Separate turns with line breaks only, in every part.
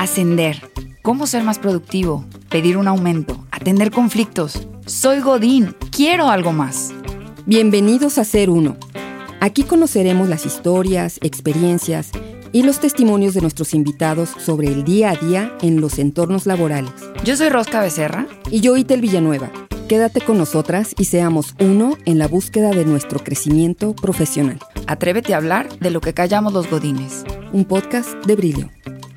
ascender, cómo ser más productivo, pedir un aumento, atender conflictos. Soy Godín, quiero algo más.
Bienvenidos a Ser Uno. Aquí conoceremos las historias, experiencias y los testimonios de nuestros invitados sobre el día a día en los entornos laborales.
Yo soy Rosca Becerra.
Y yo, Itel Villanueva. Quédate con nosotras y seamos uno en la búsqueda de nuestro crecimiento profesional.
Atrévete a hablar de lo que callamos los godines.
Un podcast de Brillo.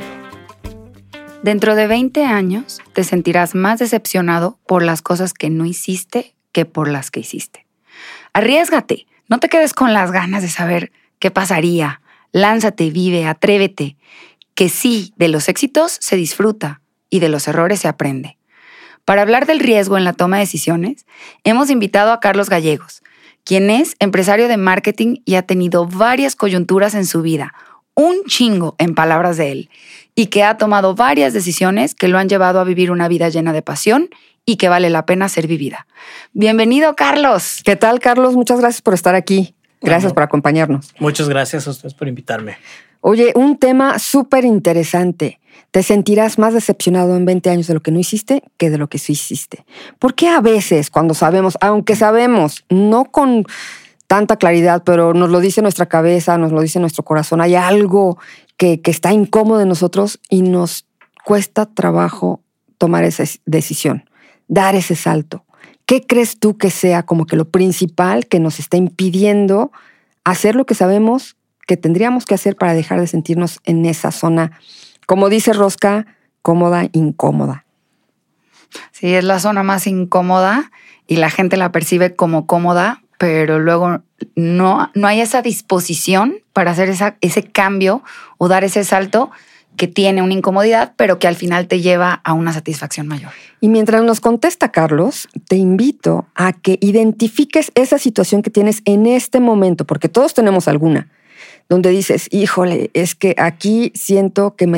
Dentro de 20 años te sentirás más decepcionado por las cosas que no hiciste que por las que hiciste. Arriésgate, no te quedes con las ganas de saber qué pasaría. Lánzate, vive, atrévete. Que sí, de los éxitos se disfruta y de los errores se aprende. Para hablar del riesgo en la toma de decisiones, hemos invitado a Carlos Gallegos, quien es empresario de marketing y ha tenido varias coyunturas en su vida, un chingo en palabras de él, y que ha tomado varias decisiones que lo han llevado a vivir una vida llena de pasión y que vale la pena ser vivida. Bienvenido, Carlos.
¿Qué tal, Carlos? Muchas gracias por estar aquí. Gracias por acompañarnos.
Muchas gracias a ustedes por invitarme.
Oye, un tema súper interesante. Te sentirás más decepcionado en 20 años de lo que no hiciste que de lo que sí hiciste. ¿Por qué a veces cuando sabemos, aunque sabemos, no con tanta claridad, pero nos lo dice nuestra cabeza, nos lo dice nuestro corazón, hay algo que está incómodo en nosotros y nos cuesta trabajo tomar esa decisión, dar ese salto? ¿Qué crees tú que sea como que lo principal que nos está impidiendo hacer lo que sabemos que tendríamos que hacer para dejar de sentirnos en esa zona, como dice Rosca, cómoda, incómoda?
Sí, es la zona más incómoda y la gente la percibe como cómoda, pero luego no hay esa disposición para hacer ese cambio o dar ese salto que tiene una incomodidad, pero que al final te lleva a una satisfacción mayor.
Y mientras nos contesta Carlos, te invito a que identifiques esa situación que tienes en este momento, porque todos tenemos alguna, donde dices, híjole, es que aquí siento que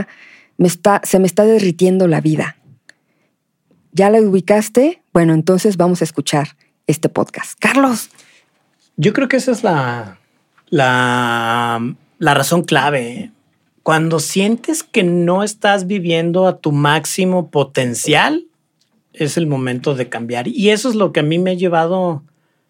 se me está derritiendo la vida. ¿Ya la ubicaste? Bueno, entonces vamos a escuchar este podcast. Carlos.
Yo creo que esa es la razón clave. Cuando sientes que no estás viviendo a tu máximo potencial, es el momento de cambiar. Y eso es lo que a mí me ha llevado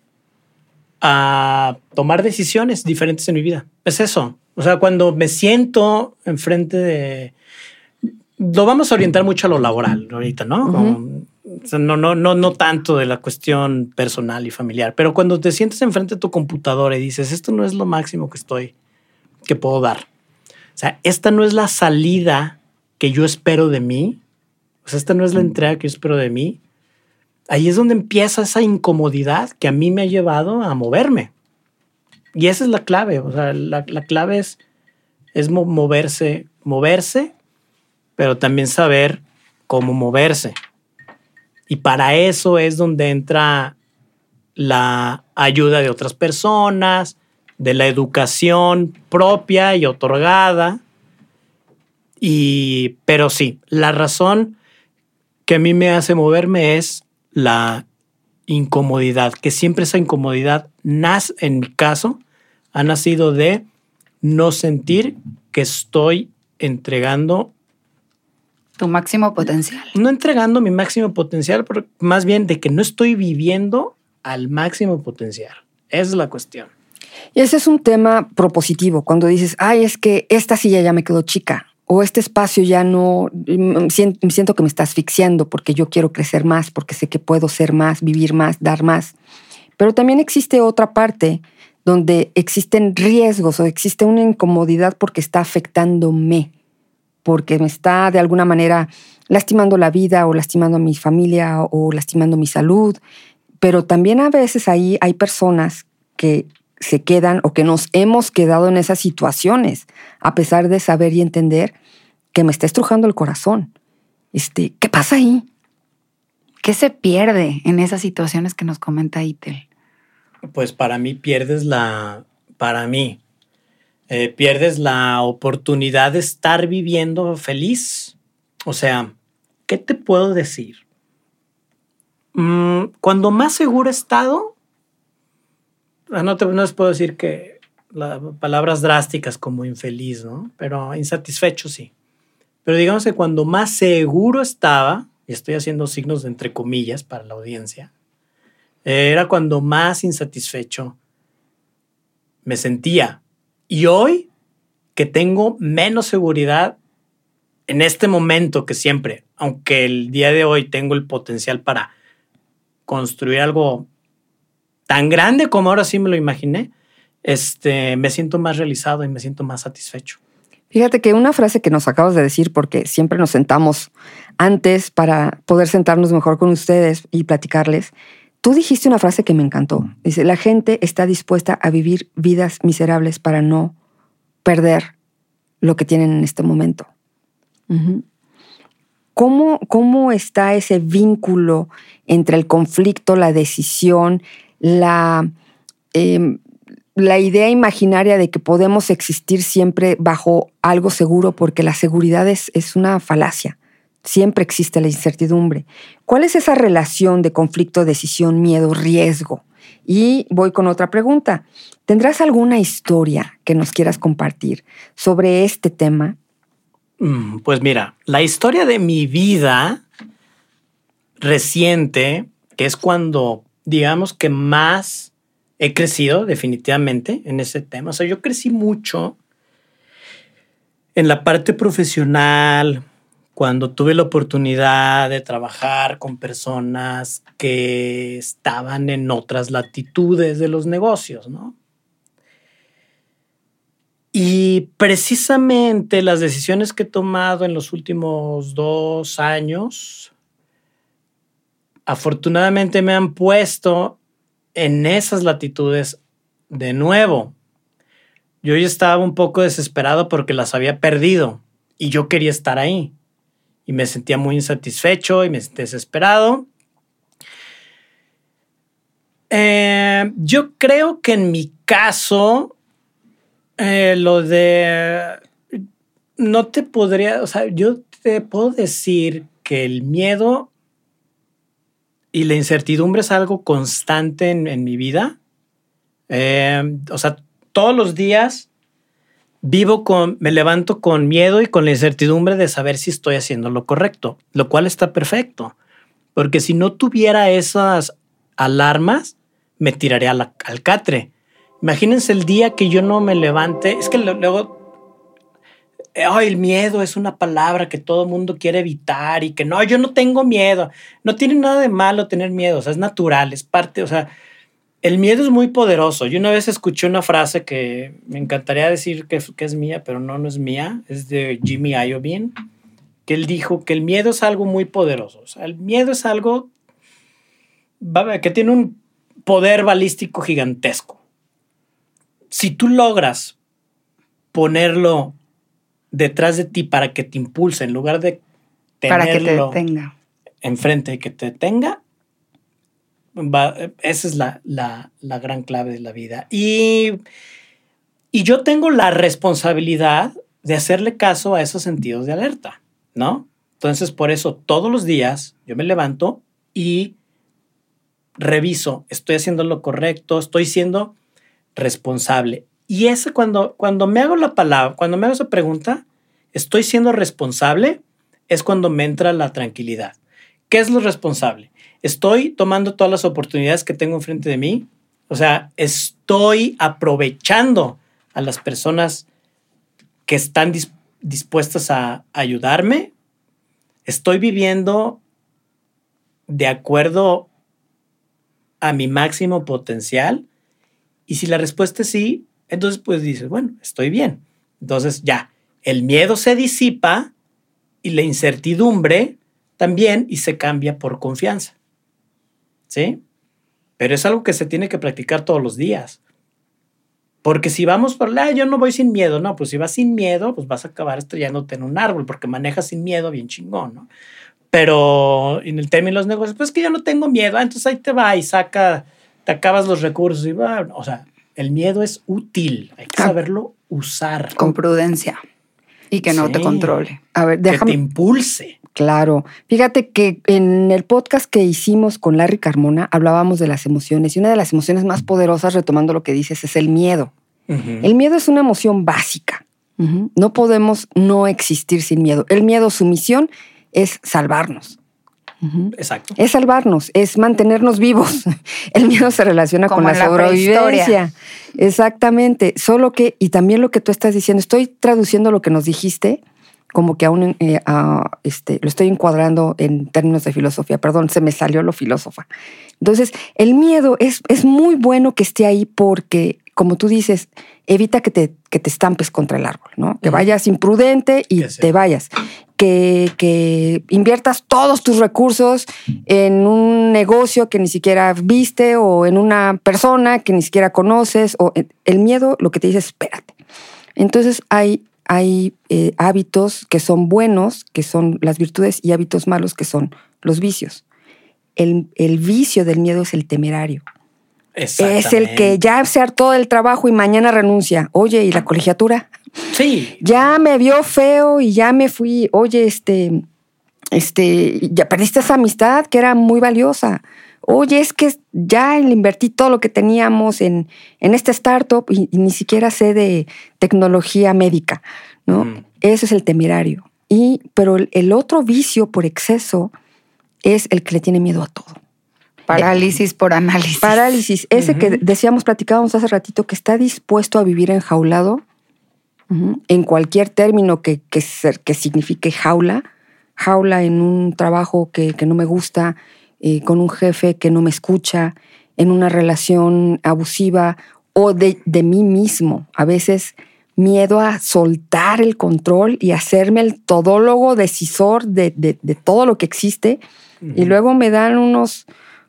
a tomar decisiones diferentes en mi vida. Es eso. O sea, cuando me siento enfrente de... Lo vamos a orientar mucho a lo laboral ahorita, ¿no?
Uh-huh.
O sea, no tanto de la cuestión personal y familiar. Pero cuando te sientes enfrente de tu computadora y dices, esto no es lo máximo que puedo dar. O sea, esta no es la salida que yo espero de mí. O sea, esta no es la entrega que yo espero de mí. Ahí es donde empieza esa incomodidad que a mí me ha llevado a moverme. Y esa es la clave. O sea, la clave es moverse, pero también saber cómo moverse. Y para eso es donde entra la ayuda de otras personas, de la propia y otorgada. Pero sí, la razón que a mí me hace moverme es la incomodidad, que siempre esa incomodidad en mi caso, ha nacido de no sentir que estoy entregando
tu máximo potencial.
No entregando mi máximo potencial, pero más bien de que no estoy viviendo al máximo potencial. Esa es la cuestión.
Y ese es un tema propositivo, cuando dices, ay, es que esta silla ya me quedó chica, o este espacio ya no, siento que me está asfixiando porque yo quiero crecer más, porque sé que puedo ser más, vivir más, dar más. Pero también existe otra parte donde existen riesgos o existe una incomodidad porque está afectándome, porque me está de alguna manera lastimando la vida o lastimando a mi familia o lastimando mi salud. Pero también a veces ahí hay personas que se quedan o que nos hemos quedado en esas situaciones a pesar de saber y entender que me está estrujando el corazón. ¿Qué pasa ahí?
¿Qué se pierde en esas situaciones que nos comenta Itel?
Pues para mí pierdes la oportunidad de estar viviendo feliz. O sea, ¿qué te puedo decir? Cuando más seguro he estado, no les puedo decir que palabras drásticas como infeliz, ¿no? Pero insatisfecho sí. pero digamos que cuando más seguro estaba, y estoy haciendo signos de entre comillas para la audiencia, era cuando más insatisfecho me sentía. Y hoy que tengo menos seguridad en este momento que siempre, aunque el día de hoy tengo el potencial para construir algo tan grande como ahora sí me lo imaginé, me siento más realizado y me siento más satisfecho.
Fíjate que una frase que nos acabas de decir, porque siempre nos sentamos antes para poder sentarnos mejor con ustedes y platicarles, tú dijiste una frase que me encantó. Dice, la gente está dispuesta a vivir vidas miserables para no perder lo que tienen en este momento. Uh-huh. ¿Cómo está ese vínculo entre el conflicto, la decisión, la idea imaginaria de que podemos existir siempre bajo algo seguro, porque la seguridad es una falacia? Siempre existe la incertidumbre. ¿Cuál es esa relación de conflicto, decisión, miedo, riesgo? Y voy con otra pregunta. ¿Tendrás alguna historia que nos quieras compartir sobre este tema?
Pues mira, la historia de mi vida reciente, que es cuando, digamos que más he crecido definitivamente en ese tema. O sea, yo crecí mucho en la parte profesional, cuando tuve la oportunidad de trabajar con personas que estaban en otras latitudes de los negocios, ¿no? Y precisamente las decisiones que he tomado en los últimos 2 años, afortunadamente me han puesto en esas latitudes de nuevo. Yo ya estaba un poco desesperado porque las había perdido y yo quería estar ahí. Y me sentía muy insatisfecho y me sentía desesperado. Yo creo que en mi caso, lo de... No te podría... O sea, yo te puedo decir que el miedo y la incertidumbre es algo constante en mi vida. O sea, todos los días me levanto con miedo y con la incertidumbre de saber si estoy haciendo lo correcto, lo cual está perfecto. Porque si no tuviera esas alarmas, me tiraría al catre. Imagínense el día que yo no me levante. Es que luego, el miedo es una palabra que todo el mundo quiere evitar y que no, yo no tengo miedo. No tiene nada de malo tener miedo, o sea, es natural, es parte, o sea, el miedo es muy poderoso. Yo una vez escuché una frase que me encantaría decir que es mía, pero no es mía. Es de Jimmy Iovine, que él dijo que el miedo es algo muy poderoso. O sea, el miedo es algo que tiene un poder balístico gigantesco. Si tú logras ponerlo detrás de ti para que te impulse, en lugar de tenerlo
para que te detenga
enfrente y que te detenga, esa es la gran clave de la vida. Y yo tengo la responsabilidad de hacerle caso a esos sentidos de alerta, ¿no? Entonces, por eso todos los días yo me levanto y reviso, estoy haciendo lo correcto, estoy siendo responsable. Y ese cuando me hago cuando me hago esa pregunta, ¿estoy siendo responsable? Es cuando me entra la tranquilidad. ¿Qué es lo responsable? ¿Estoy tomando todas las oportunidades que tengo enfrente de mí? O sea, ¿estoy aprovechando a las personas que están dispuestas a ayudarme? ¿Estoy viviendo de acuerdo a mi máximo potencial? Y si la respuesta es sí, entonces pues dices, bueno, estoy bien. Entonces ya, el miedo se disipa y la incertidumbre también, y se cambia por confianza. ¿Sí? Pero es algo que se tiene que practicar todos los días. Porque si vamos por yo no voy sin miedo, no, pues si vas sin miedo, pues vas a acabar estrellándote en un árbol porque manejas sin miedo bien chingón, ¿no? Pero en el término de los negocios, pues que yo no tengo miedo, entonces ahí te va y te acabas los recursos y va. O sea, el miedo es útil, hay que saberlo usar.
Con prudencia y que no te controle.
A ver,
déjame. Que te impulse.
Claro. Fíjate que en el podcast que hicimos con Larry Carmona hablábamos de las emociones y una de las emociones más poderosas, retomando lo que dices, es el miedo. Uh-huh. El miedo es una emoción básica. No podemos no existir sin miedo. El miedo, su misión es salvarnos.
Exacto.
Es salvarnos, es mantenernos vivos. El miedo se relaciona
Como
con la sobrevivencia.
prehistoria.
Exactamente. Solo que, y también lo que tú estás diciendo, estoy traduciendo lo que nos dijiste, como que aún lo estoy encuadrando en términos de filosofía. Perdón, se me salió lo filósofa. Entonces, el miedo es muy bueno que esté ahí porque, como tú dices, evita que te estampes contra el árbol, ¿no? Que vayas imprudente y te vayas. Que inviertas todos tus recursos en un negocio que ni siquiera viste o en una persona que ni siquiera conoces. O el miedo lo que te dice es espérate. Entonces hay hábitos que son buenos, que son las virtudes, y hábitos malos, que son los vicios. El vicio del miedo es el temerario. Es el que ya se hartó del trabajo y mañana renuncia. Oye, ¿y la colegiatura?
Sí.
Ya me vio feo y ya me fui. Oye, ya perdiste esa amistad que era muy valiosa. Oye, es que ya le invertí todo lo que teníamos en esta startup y ni siquiera sé de tecnología médica, ¿no? Eso es el temerario. Pero el otro vicio por exceso es el que le tiene miedo a todo.
Parálisis por análisis.
Parálisis. Ese que platicábamos hace ratito, que está dispuesto a vivir enjaulado, en cualquier término que signifique jaula en un trabajo que no me gusta, con un jefe que no me escucha, en una relación abusiva o de mí mismo. A veces miedo a soltar el control y hacerme el todólogo decisor de todo lo que existe. Y luego me dan unos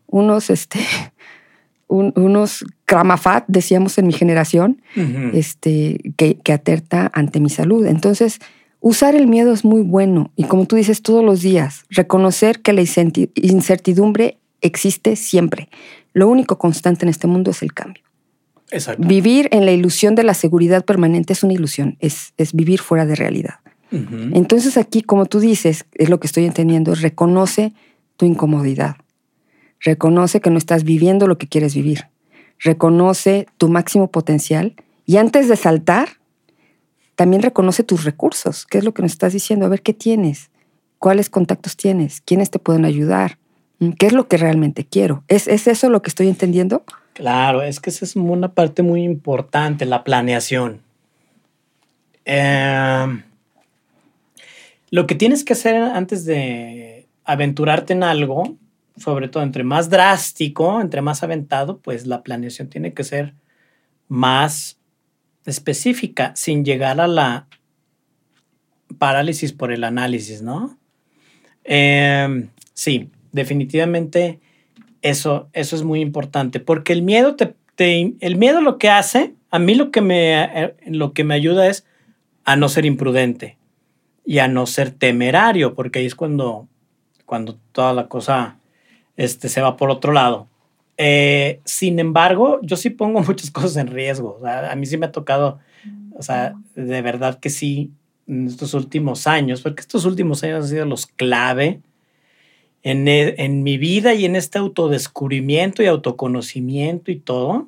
cramafat, decíamos en mi generación, que aterta ante mi salud. Entonces, usar el miedo es muy bueno. Y como tú dices, todos los días, reconocer que la incertidumbre existe siempre. Lo único constante en este mundo es el cambio.
Exacto.
Vivir en la ilusión de la seguridad permanente es una ilusión, es vivir fuera de realidad. Entonces aquí, como tú dices, es lo que estoy entendiendo, reconoce tu incomodidad. Reconoce que no estás viviendo lo que quieres vivir. Reconoce tu máximo potencial y antes de saltar, también reconoce tus recursos. ¿Qué es lo que nos estás diciendo? A ver, ¿qué tienes? ¿Cuáles contactos tienes? ¿Quiénes te pueden ayudar? ¿Qué es lo que realmente quiero? ¿Es eso lo que estoy entendiendo?
Claro, es que esa es una parte muy importante, la planeación. Lo que tienes que hacer antes de aventurarte en algo, sobre todo entre más drástico, entre más aventado, pues la planeación tiene que ser más específica, sin llegar a la parálisis por el análisis, ¿no? Sí, definitivamente eso es muy importante, porque el miedo el miedo lo que hace, a mí lo que me ayuda es a no ser imprudente y a no ser temerario, porque ahí es cuando toda la cosa se va por otro lado. Sin embargo, yo sí pongo muchas cosas en riesgo. O sea, a mí sí me ha tocado, o sea, de verdad que sí, en estos últimos años, porque estos últimos años han sido los clave en mi vida y en este autodescubrimiento y autoconocimiento y todo.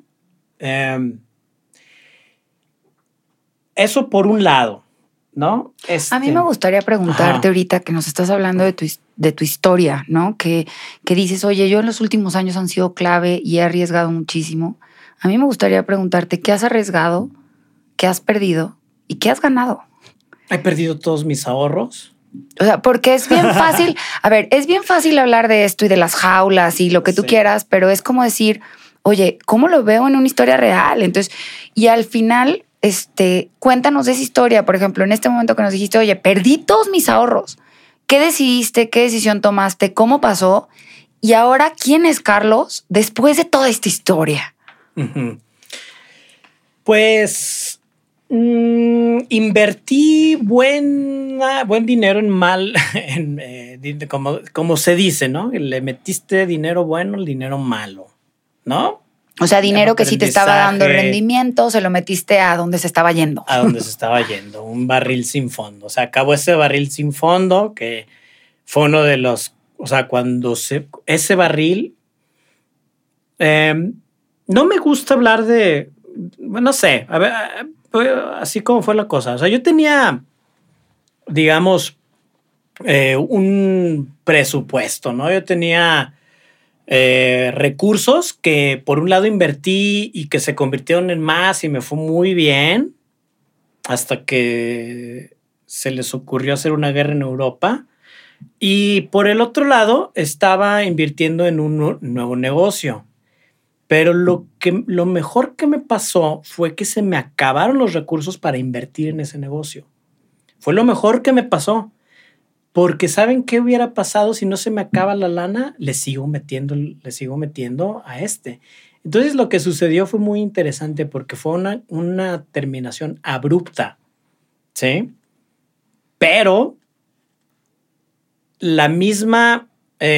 Eso por un lado, ¿no?
A mí me gustaría preguntarte ahorita que nos estás hablando de tu historia, ¿no? Que dices, oye, yo en los últimos años han sido clave y he arriesgado muchísimo. A mí me gustaría preguntarte, ¿qué has arriesgado? ¿Qué has perdido? ¿Y qué has ganado?
He perdido todos mis ahorros.
O sea, porque es bien fácil, es bien fácil hablar de esto y de las jaulas y lo que tú quieras, pero es como decir, oye, ¿cómo lo veo en una historia real? Entonces, y al final, cuéntanos de esa historia. Por ejemplo, en este momento que nos dijiste, oye, perdí todos mis ahorros. ¿Qué decidiste? ¿Qué decisión tomaste? ¿Cómo pasó? Y ahora, ¿quién es Carlos después de toda esta historia?
Pues invertí buen dinero como se dice, ¿no? Le metiste dinero bueno, el dinero malo, ¿no?
O sea, dinero que sí te estaba dando rendimiento, se lo metiste a donde se estaba yendo.
A donde se estaba yendo, un barril sin fondo. O sea, acabó ese barril sin fondo, que fue uno de los... O sea, ese barril... no me gusta hablar de... No sé, a ver, así como fue la cosa. O sea, yo tenía, digamos, un presupuesto, ¿no? Yo tenía recursos que por un lado invertí y que se convirtieron en más y me fue muy bien hasta que se les ocurrió hacer una guerra en Europa. Y por el otro lado estaba invirtiendo en un nuevo negocio. Pero lo mejor que me pasó fue que se me acabaron los recursos para invertir en ese negocio. Fue lo mejor que me pasó. Porque ¿saben qué hubiera pasado si no se me acaba la lana? Le sigo metiendo a este. Entonces lo que sucedió fue muy interesante porque fue una terminación abrupta, ¿sí? Pero la misma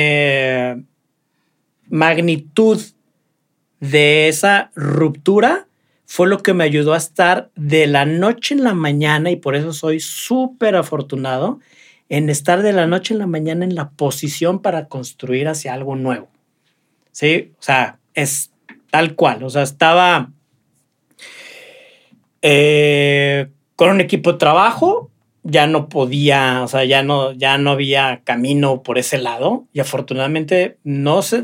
magnitud de esa ruptura fue lo que me ayudó a estar de la noche en la mañana, y por eso soy súper afortunado en estar de la noche en la mañana en la posición para construir hacia algo nuevo. ¿Sí? O sea, es tal cual. O sea, estaba con un equipo de trabajo, ya no podía, o sea, ya no había camino por ese lado, y afortunadamente no se,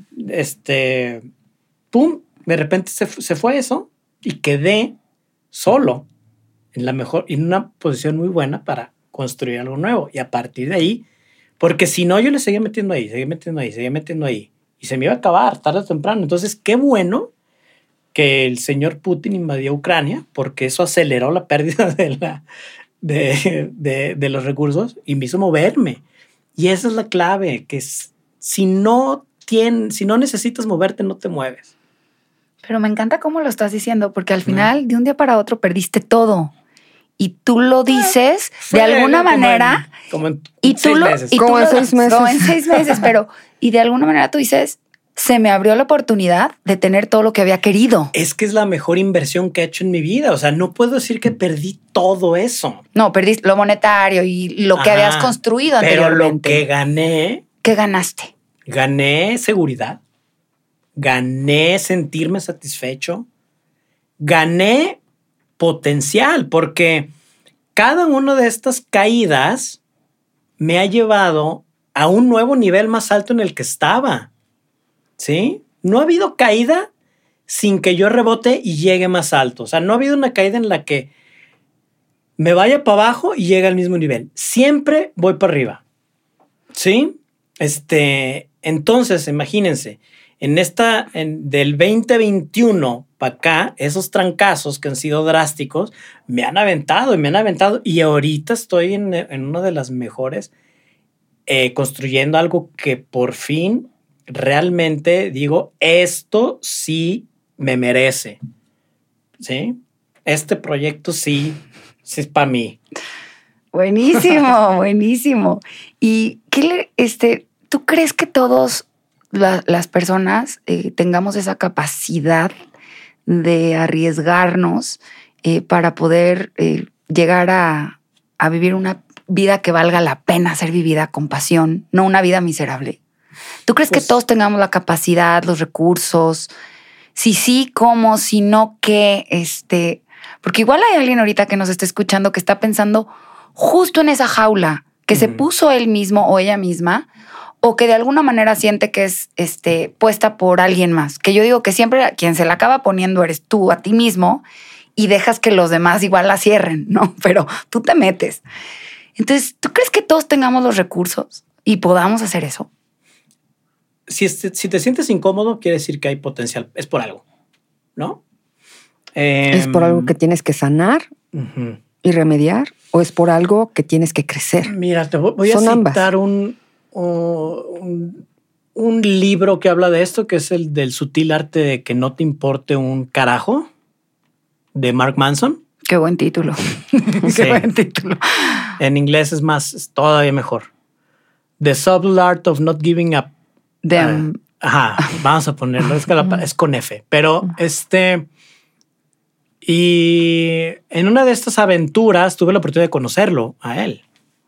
pum, de repente se fue eso y quedé solo en una posición muy buena para construir algo nuevo. Y a partir de ahí, porque si no, yo le seguía metiendo ahí, y se me iba a acabar tarde o temprano. Entonces, qué bueno que el señor Putin invadió Ucrania, porque eso aceleró la pérdida de los recursos y me hizo moverme. Y esa es la clave, que si no necesitas moverte, no te mueves.
Pero me encanta cómo lo estás diciendo, porque al final, de un día para otro, perdiste todo. Y tú lo dices de alguna manera.
Como en 6 meses.
Como en 6 meses.
Como en 6 meses, pero. Y de alguna manera tú dices, se me abrió la oportunidad de tener todo lo que había querido.
Es que es la mejor inversión que he hecho en mi vida. O sea, no puedo decir que perdí todo eso.
No, perdiste lo monetario y lo que habías construido anteriormente.
Pero lo que gané.
¿Qué ganaste?
Gané seguridad. Gané sentirme satisfecho. Gané potencial, porque cada una de estas caídas me ha llevado a un nuevo nivel más alto en el que estaba. ¿Sí? No ha habido caída sin que yo rebote y llegue más alto. O sea, no ha habido una caída en la que me vaya para abajo y llegue al mismo nivel. Siempre voy para arriba. ¿Sí? Entonces, imagínense, del 2021 para acá, esos trancazos que han sido drásticos me han aventado y ahorita estoy en una de las mejores, construyendo algo que por fin realmente digo, esto sí me merece. ¿Sí? Este proyecto sí es para mí.
Buenísimo, buenísimo. ¿Y tú crees que todos las personas tengamos esa capacidad de arriesgarnos para poder llegar a vivir una vida que valga la pena ser vivida con pasión, no una vida miserable? ¿Tú crees que todos tengamos la capacidad, los recursos? Si sí, ¿cómo? Si no, ¿qué? Porque igual hay alguien ahorita que nos está escuchando que está pensando justo en esa jaula que se puso él mismo o ella misma, o que de alguna manera siente que es puesta por alguien más. Que yo digo que siempre quien se la acaba poniendo eres tú a ti mismo y dejas que los demás igual la cierren, ¿no? Pero tú te metes. Entonces, ¿tú crees que todos tengamos los recursos y podamos hacer eso?
Si te sientes incómodo, quiere decir que hay potencial. Es por algo, ¿no?
¿Es por algo que tienes que sanar y remediar? ¿O es por algo que tienes que crecer?
Mira, te voy a citar un libro que habla de esto, que es el del sutil arte de que no te importe un carajo, de Mark Manson.
Qué buen título.
Sí. Qué buen título. En inglés es todavía mejor. The Subtle Art of Not Giving a vamos a ponerlo. Es que es con F. Pero y en una de estas aventuras tuve la oportunidad de conocerlo a él.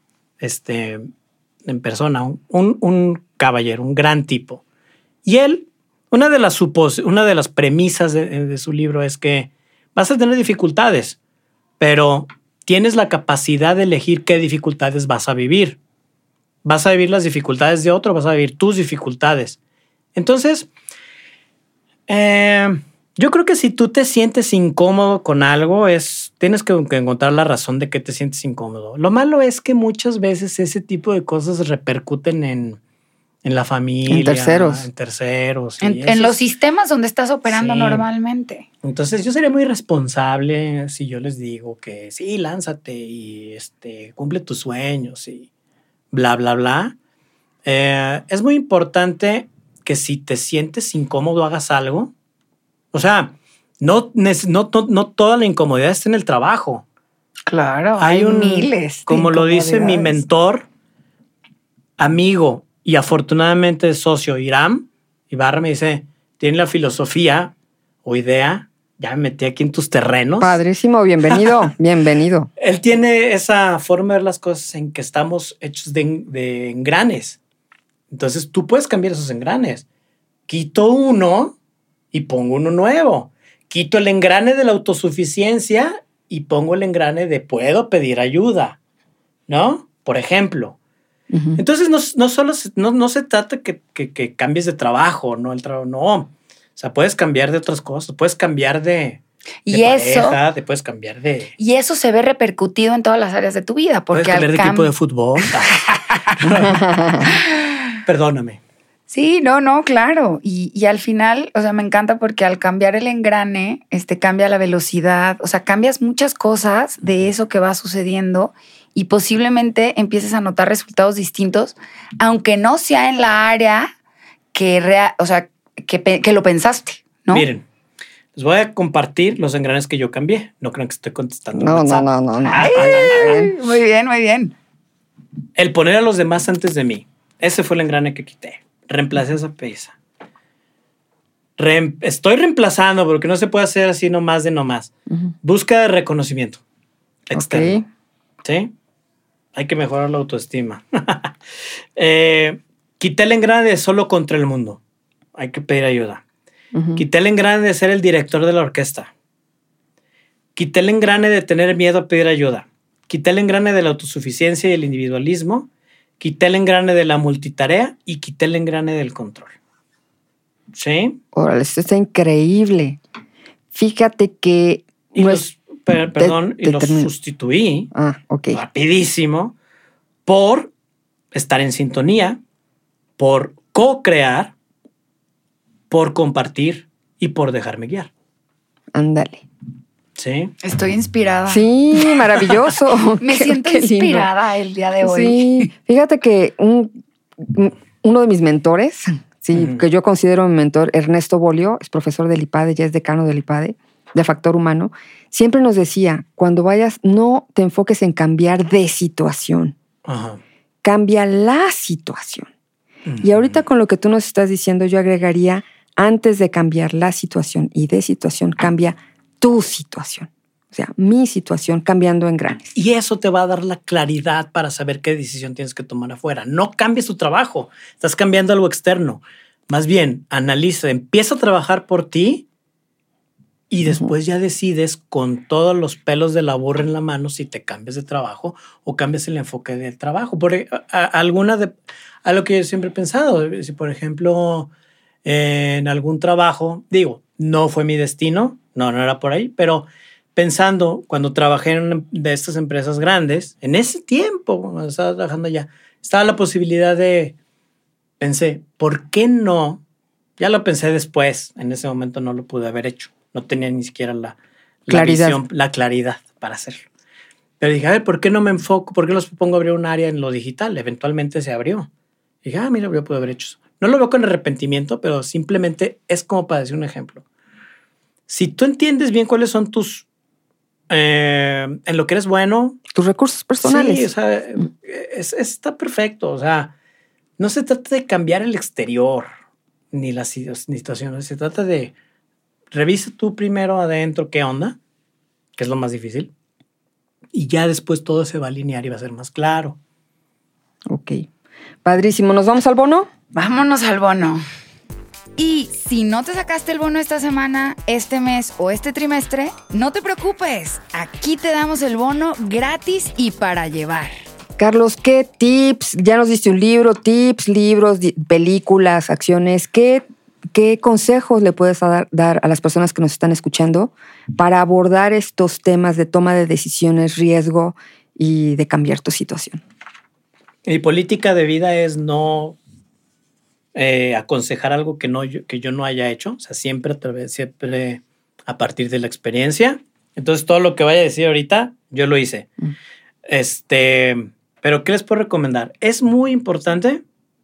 En persona, un caballero, un gran tipo. Y él, una de las premisas de su libro es que vas a tener dificultades, pero tienes la capacidad de elegir qué dificultades vas a vivir. ¿Vas a vivir las dificultades de otro? ¿Vas a vivir tus dificultades? Entonces, yo creo que si tú te sientes incómodo con algo, tienes que encontrar la razón de que te sientes incómodo. Lo malo es que muchas veces ese tipo de cosas repercuten en la familia.
En terceros.
En terceros.
En los sistemas donde estás operando normalmente.
Entonces yo sería muy responsable si yo les digo que sí, lánzate y cumple tus sueños y bla, bla, bla. Es muy importante que si te sientes incómodo hagas algo. O sea, no toda la incomodidad está en el trabajo.
Claro, hay miles.
Como lo dice mi mentor, amigo y afortunadamente socio Ibarra me dice, tiene la filosofía o idea, ya me metí aquí en tus terrenos.
Padrísimo, bienvenido, bienvenido.
Él tiene esa forma de ver las cosas en que estamos hechos de engranes. Entonces tú puedes cambiar esos engranes. Quito uno y pongo uno nuevo. Quito el engrane de la autosuficiencia y pongo el engrane de puedo pedir ayuda, ¿no? Por ejemplo. Uh-huh. Entonces no se trata que cambies de trabajo, ¿no? El trabajo, no. O sea, puedes cambiar de otras cosas, puedes cambiar de pareja, puedes cambiar de...
Y eso se ve repercutido en todas las áreas de tu vida. Porque
puedes cambiar de equipo de fútbol. Perdóname.
Sí, no, claro. Y al final, o sea, me encanta porque al cambiar el engrane, cambia la velocidad, o sea, cambias muchas cosas de eso que va sucediendo y posiblemente empieces a notar resultados distintos, aunque no sea en la área que lo pensaste, ¿no?
Miren, les voy a compartir los engranes que yo cambié. No crean que estoy contestando.
No.
Ay, muy bien, muy bien.
El poner a los demás antes de mí. Ese fue el engrane que quité. Reemplacé esa pieza. Estoy reemplazando porque no se puede hacer así nomás de nomás. Uh-huh. Búsqueda de reconocimiento externo. Okay. ¿Sí? Hay que mejorar la autoestima. Quité el engrane de solo contra el mundo. Hay que pedir ayuda. Uh-huh. Quité el engrane de ser el director de la orquesta. Quité el engrane de tener miedo a pedir ayuda. Quité el engrane de la autosuficiencia y el individualismo. Quité el engrane de la multitarea y quité el engrane del control. ¿Sí?
Órale, esto está increíble. Fíjate que...
los sustituí rapidísimo por estar en sintonía, por co-crear, por compartir y por dejarme guiar.
Ándale.
Sí.
Estoy inspirada.
Sí, maravilloso.
Me siento inspirada el día de hoy.
Sí, fíjate que uno de mis mentores, uh-huh, que yo considero mi mentor, Ernesto Bolio, es profesor del IPADE, ya es decano del IPADE, de Factor Humano, siempre nos decía, cuando vayas, no te enfoques en cambiar de situación. Uh-huh. Cambia la situación. Uh-huh. Y ahorita con lo que tú nos estás diciendo, yo agregaría, antes de cambiar la situación y de situación, cambia tu situación. O sea, mi situación cambiando engranes.
Y eso te va a dar la claridad para saber qué decisión tienes que tomar afuera. No cambies tu trabajo. Estás cambiando algo externo. Más bien, analiza, empieza a trabajar por ti y después ya decides con todos los pelos de la burra en la mano si te cambias de trabajo o cambias el enfoque del trabajo. Porque a lo que yo siempre he pensado, si por ejemplo en algún trabajo, no fue mi destino, no era por ahí, pero pensando cuando trabajé en una de estas empresas grandes, en ese tiempo, cuando estaba trabajando allá, estaba la posibilidad pensé, ¿por qué no? Ya lo pensé después, en ese momento no lo pude haber hecho, no tenía ni siquiera la visión, la claridad para hacerlo. Pero dije, a ver, ¿por qué no me enfoco? ¿Por qué los pongo a abrir un área en lo digital? Eventualmente se abrió. Y dije, mira, yo pude haber hecho eso. No lo veo con arrepentimiento, pero simplemente es como para decir un ejemplo. Si tú entiendes bien cuáles son tus... en lo que eres bueno...
Tus recursos personales.
Sí, o sea, está perfecto. O sea, no se trata de cambiar el exterior ni las situaciones. Se trata de... Revisa tú primero adentro qué onda, que es lo más difícil. Y ya después todo se va a alinear y va a ser más claro.
Ok. Padrísimo. ¿Nos vamos al bono?
Vámonos al bono. Y si no te sacaste el bono esta semana, este mes o este trimestre, no te preocupes. Aquí te damos el bono gratis y para llevar.
Carlos, ¿qué tips? Ya nos diste un libro, tips, libros, películas, acciones. ¿Qué consejos le puedes dar a las personas que nos están escuchando para abordar estos temas de toma de decisiones, riesgo y de cambiar tu situación?
Mi política de vida es no aconsejar algo que yo no haya hecho. O sea, siempre a partir de la experiencia. Entonces, todo lo que vaya a decir ahorita, yo lo hice. Pero, ¿qué les puedo recomendar? Es muy importante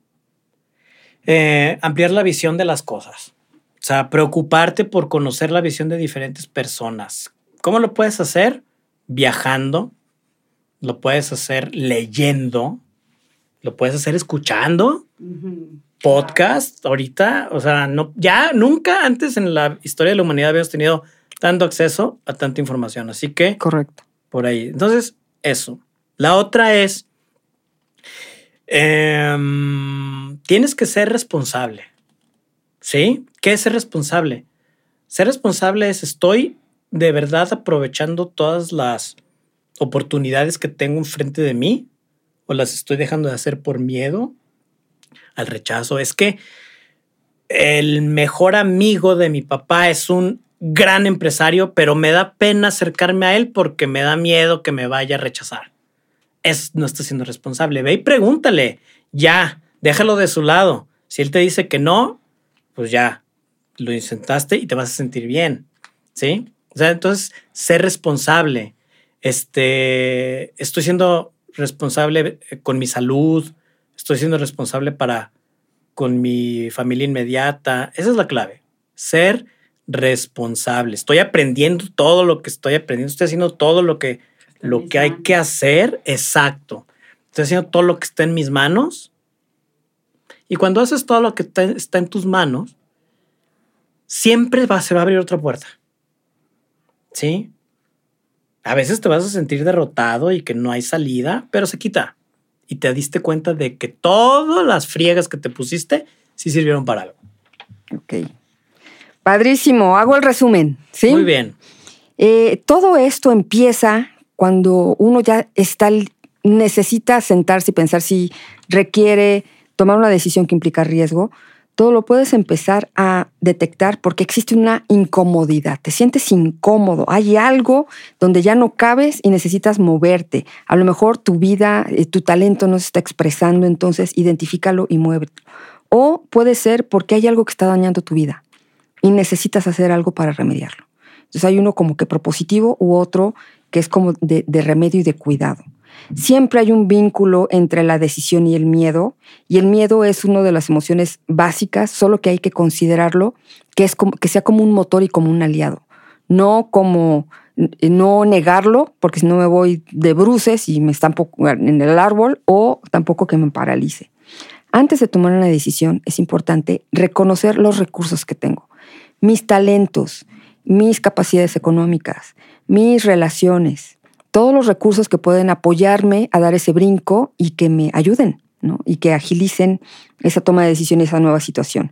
ampliar la visión de las cosas. O sea, preocuparte por conocer la visión de diferentes personas. ¿Cómo lo puedes hacer? Viajando. Lo puedes hacer leyendo. Lo puedes hacer escuchando. Podcast ahorita. O sea, nunca antes en la historia de la humanidad habíamos tenido tanto acceso a tanta información. Así que...
Correcto.
Por ahí. Entonces, eso. La otra es... tienes que ser responsable. ¿Sí? ¿Qué es ser responsable? Ser responsable es estoy de verdad aprovechando todas las oportunidades que tengo enfrente de mí o las estoy dejando de hacer por miedo al rechazo. Es que el mejor amigo de mi papá es un gran empresario, pero me da pena acercarme a él porque me da miedo que me vaya a rechazar. No está siendo responsable. Ve y pregúntale. Ya, déjalo de su lado. Si él te dice que no, pues ya, lo intentaste y te vas a sentir bien. ¿Sí? O sea, entonces, ser responsable. Estoy siendo responsable con mi salud. Estoy siendo responsable con mi familia inmediata. Esa es la clave. Ser responsable. Estoy aprendiendo todo lo que estoy aprendiendo. Estoy haciendo todo lo que hay que hacer. Exacto. Estoy haciendo todo lo que está en mis manos. Y cuando haces todo lo que está en tus manos, siempre se va a abrir otra puerta. ¿Sí? A veces te vas a sentir derrotado y que no hay salida, pero se quita. Y te diste cuenta de que todas las friegas que te pusiste sí sirvieron para algo.
Ok. Padrísimo. Hago el resumen, ¿sí?
Muy bien.
Todo esto empieza cuando uno ya necesita sentarse y pensar si requiere tomar una decisión que implica riesgo. Todo lo puedes empezar a detectar porque existe una incomodidad. Te sientes incómodo. Hay algo donde ya no cabes y necesitas moverte. A lo mejor tu vida, tu talento no se está expresando, entonces identifícalo y muévete. O puede ser porque hay algo que está dañando tu vida y necesitas hacer algo para remediarlo. Entonces hay uno como que propositivo u otro que es como de remedio y de cuidado. Siempre hay un vínculo entre la decisión y el miedo es una de las emociones básicas, solo que hay que considerarlo, que sea como un motor y como un aliado. No negarlo, porque si no me voy de bruces y me estampo en el árbol, o tampoco que me paralice. Antes de tomar una decisión es importante reconocer los recursos que tengo, mis talentos, mis capacidades económicas, mis relaciones, todos los recursos que pueden apoyarme a dar ese brinco y que me ayuden, ¿no? Y que agilicen esa toma de decisión y esa nueva situación.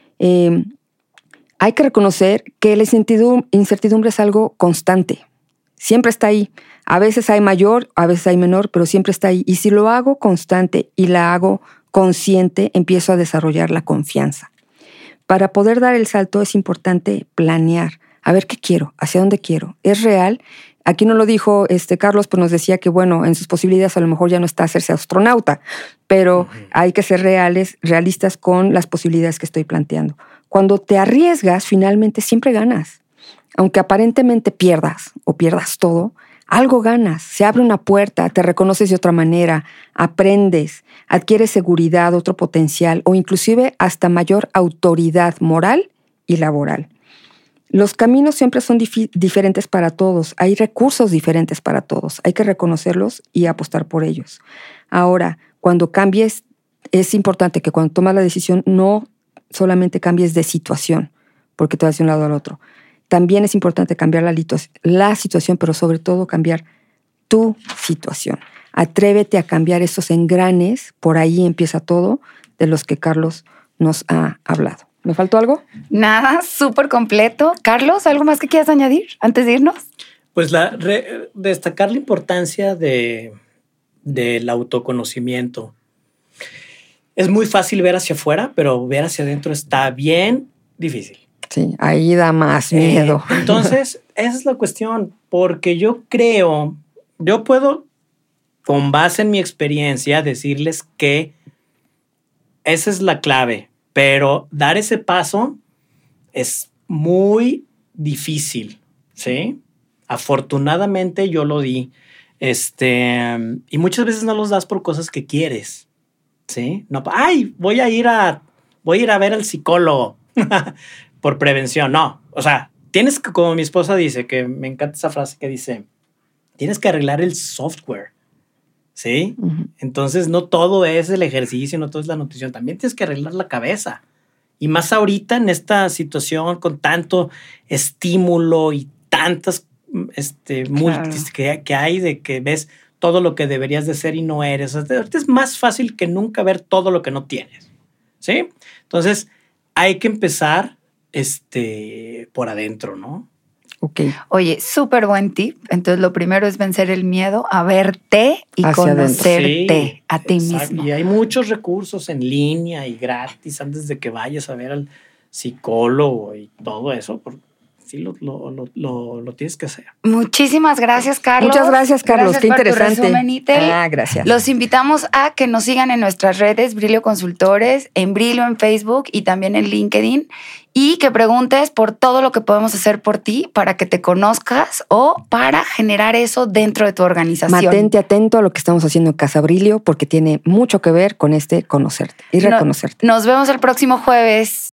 Hay que reconocer que la incertidumbre es algo constante. Siempre está ahí. A veces hay mayor, a veces hay menor, pero siempre está ahí. Y si lo hago constante y la hago consciente, empiezo a desarrollar la confianza. Para poder dar el salto es importante planear. A ver qué quiero, hacia dónde quiero. ¿Es real? Aquí no lo dijo Carlos, pues nos decía que, bueno, en sus posibilidades a lo mejor ya no está hacerse astronauta, pero hay que ser realistas con las posibilidades que estoy planteando. Cuando te arriesgas, finalmente siempre ganas. Aunque aparentemente pierdas o pierdas todo, algo ganas. Se abre una puerta, te reconoces de otra manera, aprendes, adquieres seguridad, otro potencial o inclusive hasta mayor autoridad moral y laboral. Los caminos siempre son diferentes para todos. Hay recursos diferentes para todos. Hay que reconocerlos y apostar por ellos. Ahora, cuando cambies, es importante que cuando tomas la decisión no solamente cambies de situación, porque te vas de un lado al otro. También es importante cambiar la situación, pero sobre todo cambiar tu situación. Atrévete a cambiar esos engranes, por ahí empieza todo, de los que Carlos nos ha hablado. ¿Me faltó algo?
Nada, súper completo. Carlos, ¿algo más que quieras añadir antes de irnos?
Pues destacar la importancia del autoconocimiento. Es muy fácil ver hacia afuera, pero ver hacia adentro está bien difícil.
Sí, ahí da más miedo.
Entonces, esa es la cuestión, porque yo puedo, con base en mi experiencia, decirles que esa es la clave, pero dar ese paso es muy difícil, ¿sí? Afortunadamente yo lo di, y muchas veces no los das por cosas que quieres, ¿sí? No, voy a ir a ver al psicólogo por prevención. No, o sea, tienes que, como mi esposa dice, que me encanta esa frase que dice, tienes que arreglar el software, ¿sí? Uh-huh. Entonces no todo es el ejercicio, no todo es la nutrición, también tienes que arreglar la cabeza. Y más ahorita en esta situación con tanto estímulo y tantas multis que hay, de que ves todo lo que deberías de ser y no eres. O sea, ahorita es más fácil que nunca ver todo lo que no tienes, ¿sí? Entonces hay que empezar por adentro, ¿no?
Okay. Oye, súper buen tip. Entonces, lo primero es vencer el miedo a verte y hacia conocerte a ti mismo.
Y hay muchos recursos en línea y gratis antes de que vayas a ver al psicólogo y todo eso. Sí, lo tienes que hacer.
Muchísimas gracias, Carlos.
Muchas gracias, Carlos. Qué interesante.
Tu resumen, Itel.
Gracias.
Los invitamos a que nos sigan en nuestras redes, Brillo Consultores, en Brillo en Facebook y también en LinkedIn. Y que preguntes por todo lo que podemos hacer por ti para que te conozcas o para generar eso dentro de tu organización.
Mantente atento a lo que estamos haciendo en Casa Brillo porque tiene mucho que ver con conocerte y reconocerte.
Nos vemos el próximo jueves.